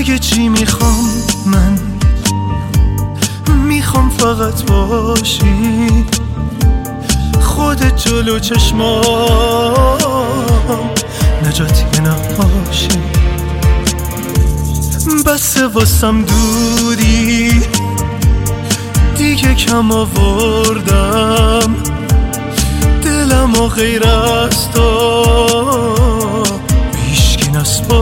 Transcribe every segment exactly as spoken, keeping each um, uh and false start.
مگه چی میخوام من؟ میخوام فقط باشی، خودت جلو چشمام، نجاتی نباشی. بسه واسم دوری، دیگه کم آوردم، دلم و غیر از تو بیشکی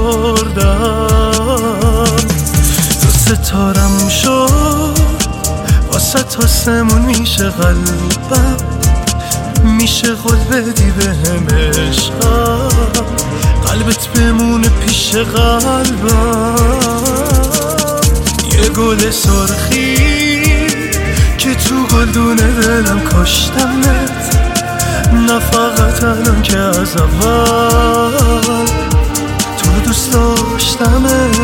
نسپردم. تو ستارم شد واسه تا سمون میشه قلبم، میشه قول بدی به هم عشقم، قلبت بمونه پیش قلبم. یه گل سرخی که تو گلدونه دلم کاشتمت، نه فقط الان که از اول تو رو دوست داشتمت.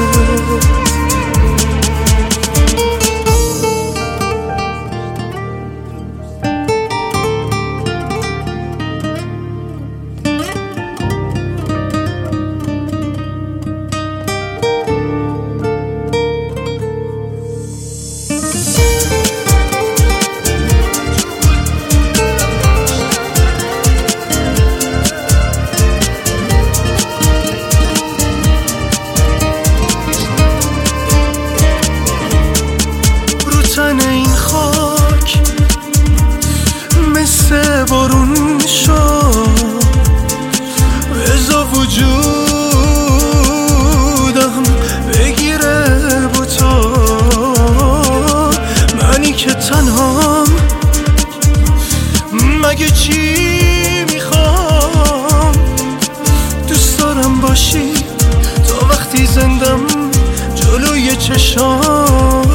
این خاک مثل بارون شد، بزا وجودم بگیره با تو. منی که تنهام، مگه چی میخوام؟ دوست دارم باشی تا وقتی زندم جلوی چشام.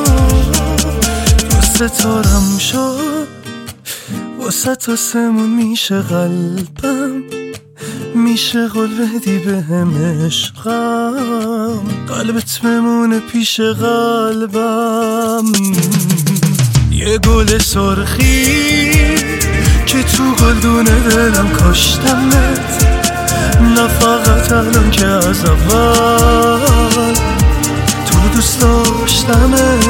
ستارم شد واسه تا سمون میشه قلبم، میشه قول بدی به هم عشقم، قلبت بمونه پیش قلبم. یه گل سرخی که تو گلدونه دلم کاشتمت، نه فقط الان که از اول تو رو دوست داشتمت.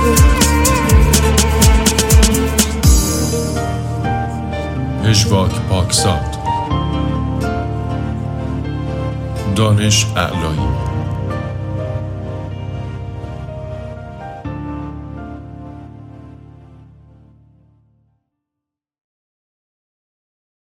پژواک پاکزاد، دانش اعلایی.